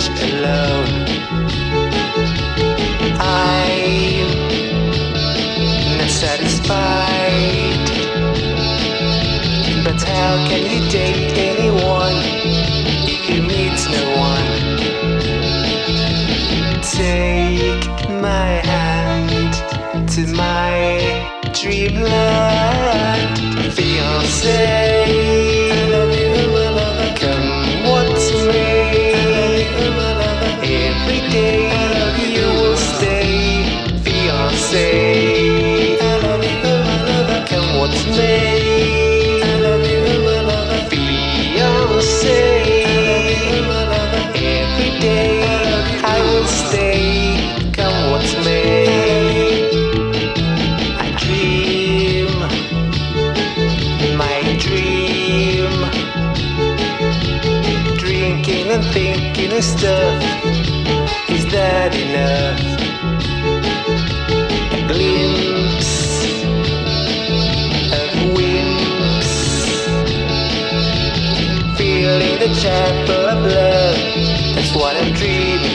much alone. I'm not satisfied, but how can you date anyone if you meet no one? Take my hand to my dreamland, fiancé. Come what may, every day you will stay, fiancé. Come what may, fiancé. Every day I will stay, come what may. I dream my dream, drinking and thinking of stuff. Is that enough? A glimpse of wimps, feeling the chapel of love. That's what I'm dreaming